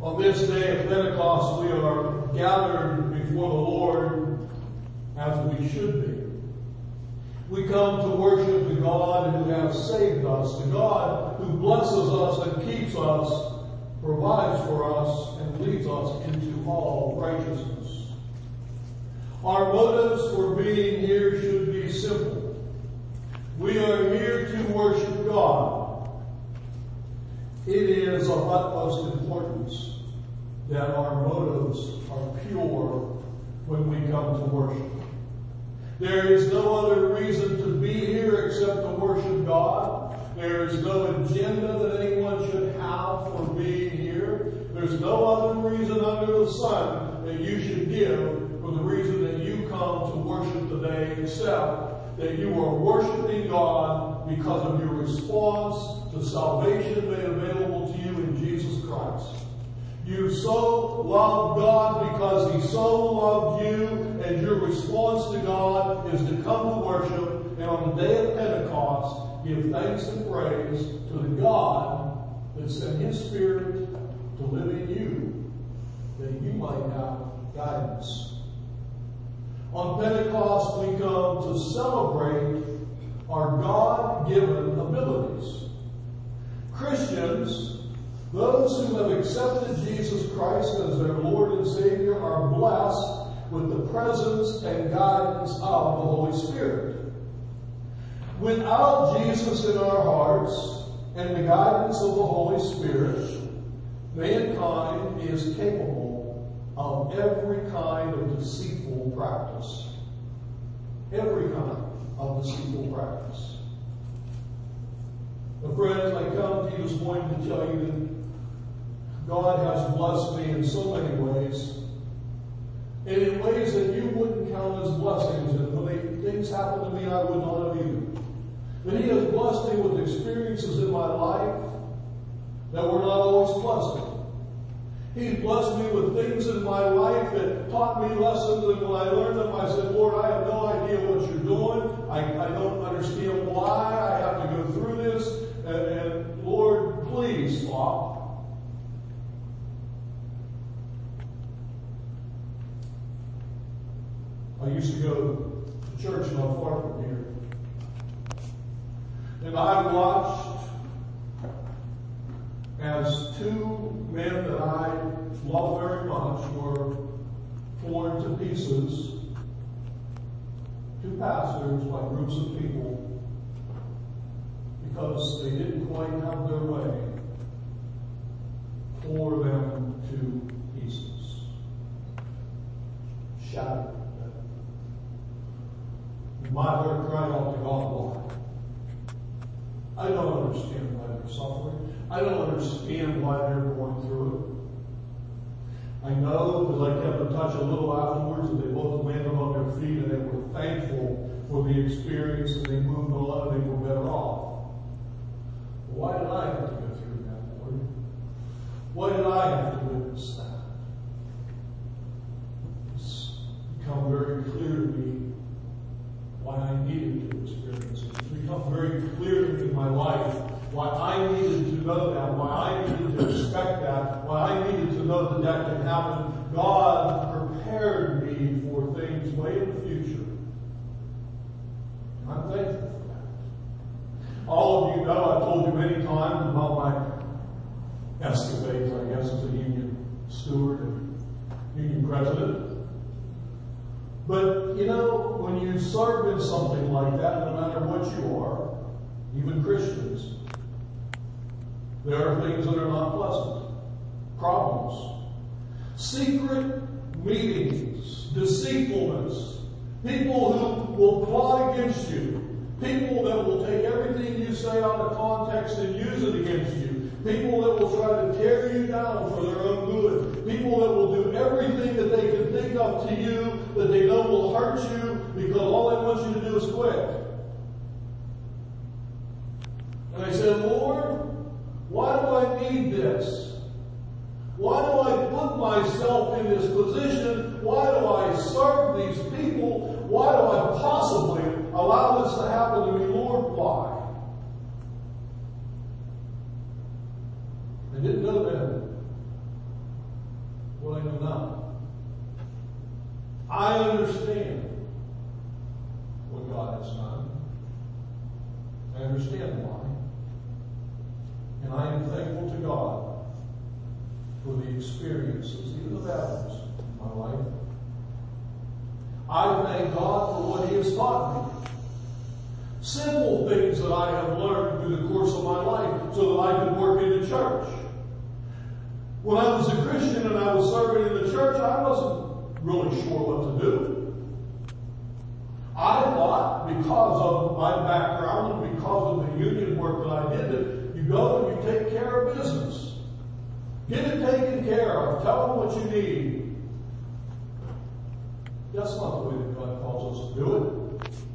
On this day of Pentecost, we are gathered before the Lord as we should be. We come to worship the God who has saved us, the God who blesses us and keeps us, provides for us, and leads us into all righteousness. Our motives for being here should be simple. We are here to worship God. It is of utmost importance that our motives are pure when we come to worship. There is no other reason to be here except to worship God. There is no agenda that anyone should have for being here. There's no other reason under the sun that you should give for the reason that you come to worship today, except that you are worshiping God because of your response to salvation made available to you in Jesus Christ. You so love God because He so loved you, and your response to God is to come to worship, and on the day of Pentecost, give thanks and praise to the God that sent His Spirit to live in you, that you might have guidance. On Pentecost, we come to celebrate our God-given abilities. Christians, those who have accepted Jesus Christ as their Lord and Savior, are blessed with the presence and guidance of the Holy Spirit. Without Jesus in our hearts and the guidance of the Holy Spirit, mankind is capable of every kind of deceitful practice. Every kind of deceitful practice. But friends, I come to you this morning to tell you that God has blessed me in so many ways, and in ways that you wouldn't count as blessings, and when things happen to me I would not have either. But He has blessed me with experiences in my life that were not always pleasant. He's blessed me with things in my life that taught me lessons, and when I learned them I said, Lord, I have no idea what you're doing. I don't understand why I have to go through this, and Lord, please stop. I used to go to church not far from here. And I watched as two men that I love very much were torn to pieces. Two pastors by groups of people because they didn't quite have their way. Tore them to pieces. Shattered. My heart cried out to God, why? I don't understand why they're suffering. I don't understand why they're going through it. I know, because I kept in touch a little afterwards, that they both landed on their feet and they were thankful for the experience and they moved on and they were better off. Why did I have to go through that, Lord? Why did I have to witness that? It's become very clear to me why I needed to experience it. It's become very clear to me in my life why I needed to know that, why I needed to expect that, why I needed to know that that can happen. God prepared me for things way in the future. And I'm thankful for that. All of you know, I've told you many times about my escapades, I guess, as a union steward and union president. But, you know, when you serve in something like that, no matter what you are, even Christians, there are things that are not pleasant. Problems. Secret meetings. Deceitfulness. People who will plot against you. People that will take everything you say out of context and use it against you. People that will try to tear you down for their own good. People that will do everything that they can think of to you that they know will hurt you because all they want you to do is quit. And I said, Lord, why do I need this? Why do I put myself in this position? Why do I serve these people? Why do I possibly allow this to happen to me? Lord, why? I didn't know then. understand what God has done. I understand why. And I am thankful to God for the experiences, even the battles in my life. I thank God for what He has taught me. Simple things that I have learned through the course of my life so that I could work in the church. When I was a Christian and I was serving in the church, I wasn't really sure what to do. I thought, because of my background and because of the union work that I did, that you go and you take care of business. Get it taken care of. Tell them what you need. That's not the way that God calls us to do it.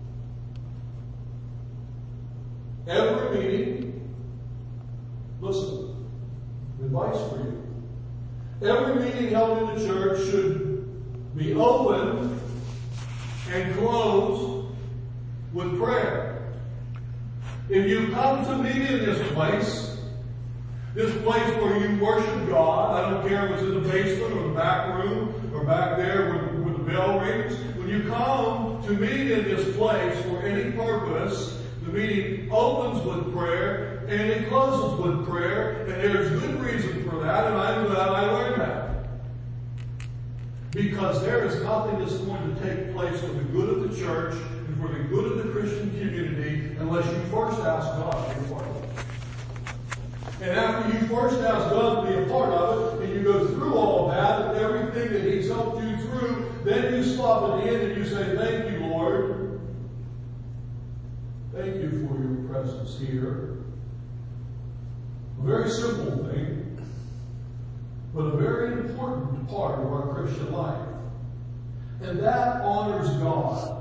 Every meeting, listen, advice for you. Every meeting held in the church should be open and closed with prayer. If you come to meet in this place where you worship God, I don't care if it's in the basement or the back room or back there where the bell rings. When you come to meet in this place for any purpose, the meeting opens with prayer and it closes with prayer, and there's good reason for that, and I'm glad I learned that. Because there is nothing that's going to take place for the good of the church and for the good of the Christian community unless you first ask God to be a part of it. And after you first ask God to be a part of it, and you go through all of that and everything that He's helped you through, then you stop at the end and you say, "Thank you, Lord. Thank you for your presence here." A very simple thing, but a very important part of our Christian life. And that honors God.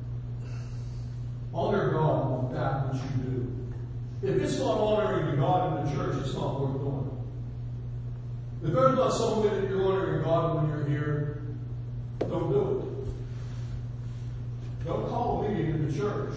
Honor God with that which you do. If it's not honoring God in the church, it's not worth doing. If there's not some way that you're honoring God when you're here, don't do it. Don't call a meeting in the church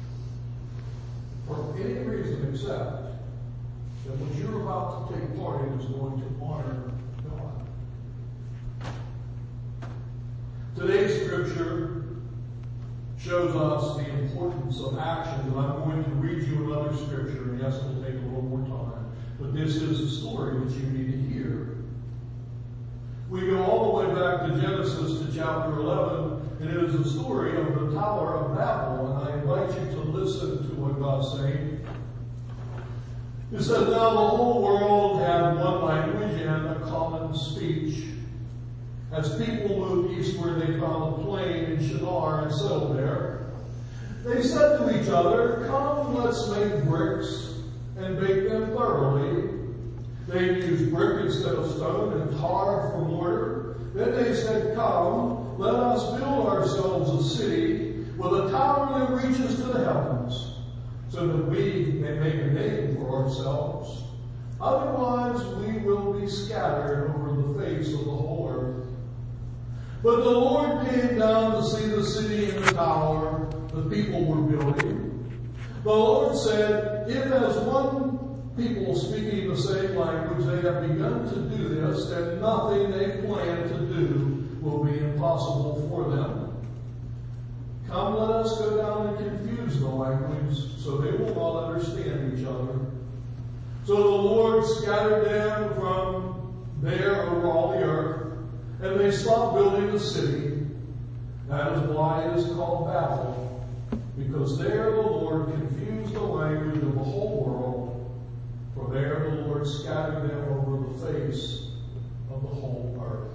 for any reason except that what you're about to take part in is going to honor God. Today's scripture shows us the importance of action, and I'm going to read you another scripture, and yes, it'll take a little more time, but this is a story that you need to hear. We go all the way back to Genesis to chapter 11, and it is the story of the Tower of Babel, and I invite you to listen to what God's saying. It says, "Now the whole world had one language and a common speech. As people moved eastward, they found a plain in Shinar and settled there. They said to each other, 'Come, let's make bricks and bake them thoroughly.' They used brick instead of stone and tar for mortar. Then they said, 'Come, let us build ourselves a city with a tower that reaches to the heavens, so that we may make a name for ourselves. Otherwise we will be scattered over the face of the whole earth.' But the Lord came down to see the city and the tower the people were building. The Lord said, 'If as one people speaking the same language they have begun to do this, then nothing they plan to do will be impossible for them. Come, let us go down and confuse the language, so they will not understand each other.' So the Lord scattered them from there over all the earth, and they stopped building the city. That is why it is called Babel, because there the Lord confused the language of the whole world, for there the Lord scattered them over the face of the whole earth."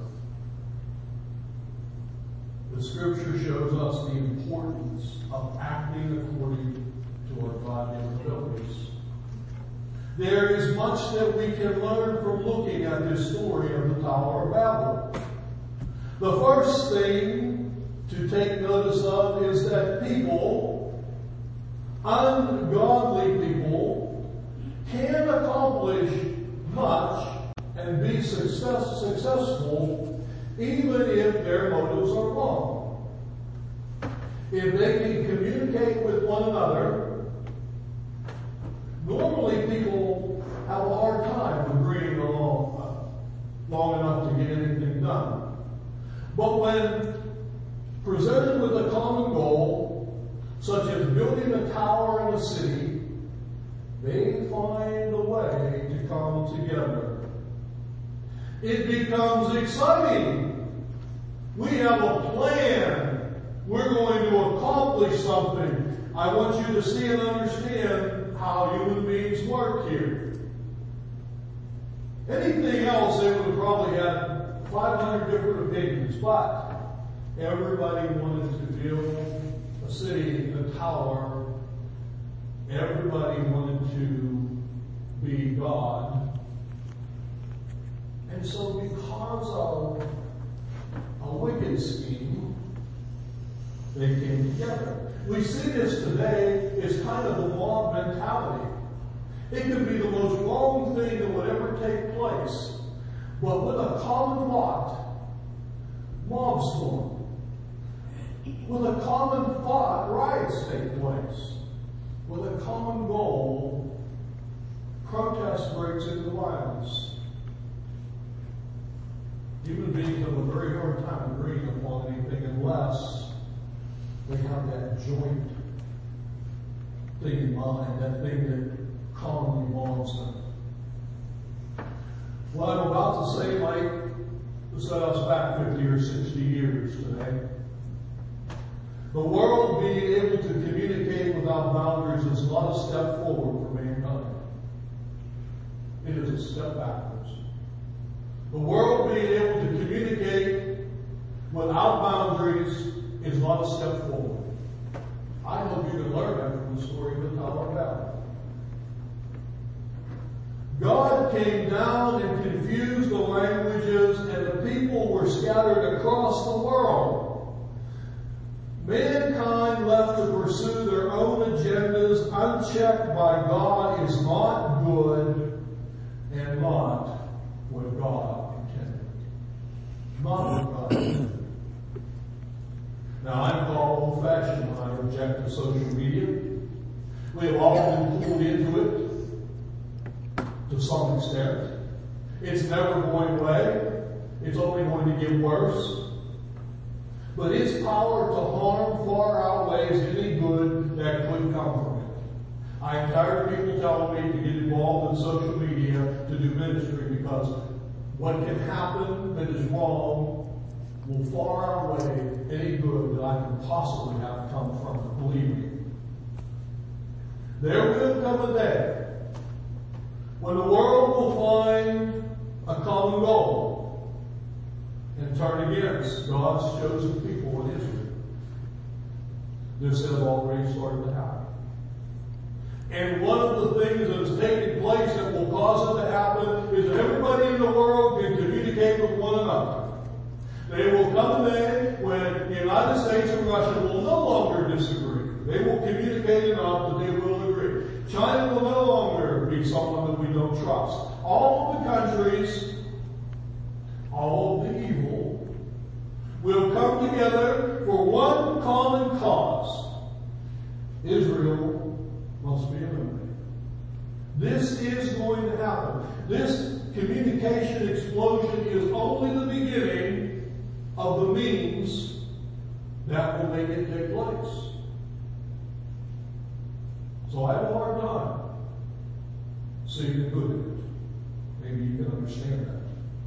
The scripture shows us the importance of acting according to our God-given abilities. There is much that we can learn from looking at this story of the Tower of Babel. The first thing to take notice of is that people, ungodly people, can accomplish much and be successful even if their motives are wrong. If they can communicate with one another, normally people have a hard time agreeing long enough to get anything done. But when presented with a common goal, such as building a tower in a city, they find a way to come together. It becomes exciting. We have a plan. We're going to accomplish something. I want you to see and understand how human beings work here. Anything else, they would have probably had 500 different opinions, but everybody wanted to build a city, a tower. Everybody wanted to be God. And so because of a wicked scheme, they came together. We see this today. It's kind of the mob mentality. It could be the most wrong thing that would ever take place. But with a common plot, mobs form. With a common thought, riots take place. With a common goal, protest breaks into violence. Human beings have a very hard time agreeing upon anything unless they have that joint thing in mind, that thing that commonly bonds them. What I'm about to say might set us back 50 or 60 years today. The world being able to communicate without boundaries is not a step forward for mankind. It is a step backwards. The world being able to communicate without boundaries is not a step forward. I hope you can learn that from the story of the Tower of Babel. God came down and confused the languages, and the people were scattered across the world. Mankind left to pursue their own agendas unchecked by God is not good and not what God intended. Not what God intended. Now, I'm called old-fashioned when I object to social media. We have all been pulled into it to some extent. It's never going away. It's only going to get worse. But its power to harm far outweighs any good that could come from it. I'm tired of people telling me to get involved in social media to do ministry because what can happen that is wrong will far outweigh any good that I can possibly have come from it. Believe me. There will come a day when the world will find a common goal and turn against God's chosen people in Israel. This has already started to happen. And one of the things that has taken place that will cause it to happen is that everybody in the world can communicate with one another. There will come a day when the United States and Russia will no longer disagree. They will communicate enough that they will agree. China will no longer be someone that we don't trust. All of the countries, all of the evil, will come together for one common cause. Israel must be eliminated. This is going to happen. This communication explosion is only the beginning of the means that will make it take place. So I have a hard time seeing the good in it. Maybe you can understand that.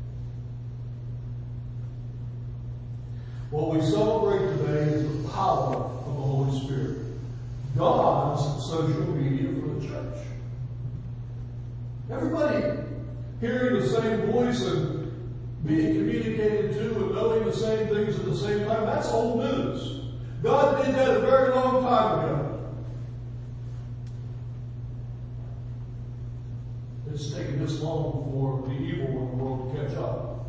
What we celebrate today is the power of the Holy Spirit. God's social media for the church. Everybody hearing the same voice and being communicated to and knowing the same things at the same time, that's old news. God did that a very long time ago. It's taken this long for the evil in the world to catch up.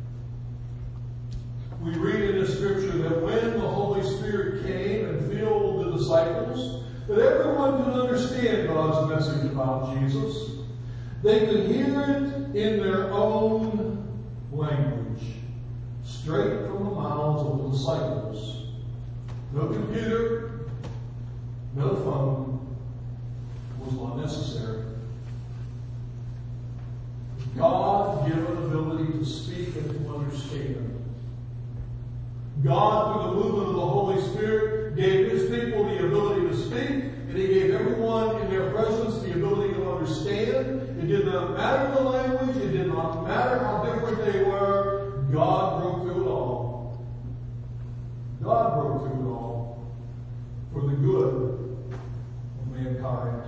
We read in the scripture that when the Holy Spirit came and filled the disciples, that everyone could understand God's message about Jesus. They could hear it in their own language, straight from the mouths of the disciples. No computer, no phone was not necessary. God-given ability to speak and to understand. God, through the movement of the Holy Spirit, gave His people the ability to speak, and He gave everyone in their presence the ability to understand. It did not matter the language. It did not matter how different they were. God broke through it all. God broke through it all for the good of mankind.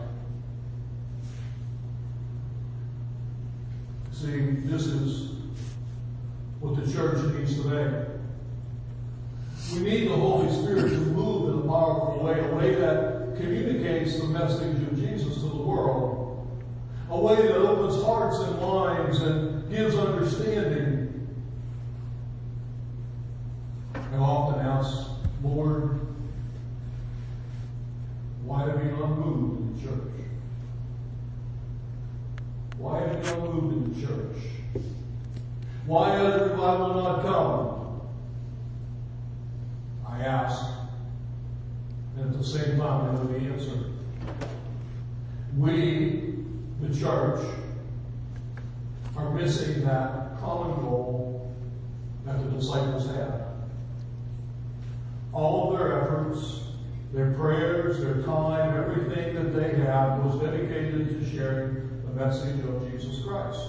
See, this is what the church needs today. We need the Holy Spirit to move in a powerful way, a way that communicates the message of Jesus to the world, a way that opens hearts and minds and gives understanding. I often ask, Lord, why have you not moved in the church? Why have you not moved in the church? Why has revival not come? I ask, and at the same time I know the answer. We, the church, are missing that common goal that the disciples had. All of their efforts, their prayers, their time, everything that they had was dedicated to sharing the message of Jesus Christ.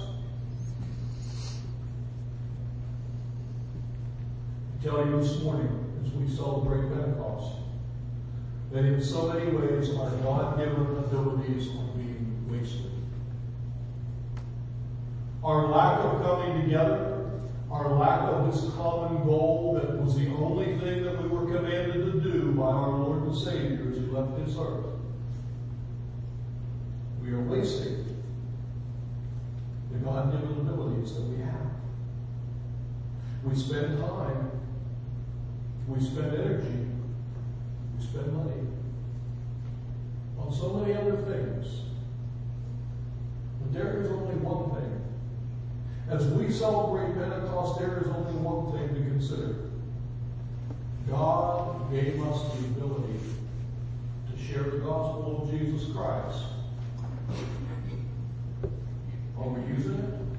I tell you this morning, as we celebrate Pentecost, that in so many ways our God-given abilities are being wasted. Our lack of coming together, our lack of this common goal that was the only thing that we were commanded to do by our Lord and Savior as He left His earth. We are wasting the God-given abilities that we have. We spend time, we spend energy, we spend money on so many other things. But there is only one thing. As we celebrate Pentecost, there is only one thing to consider. God gave us the ability to share the gospel of Jesus Christ. Are we using it?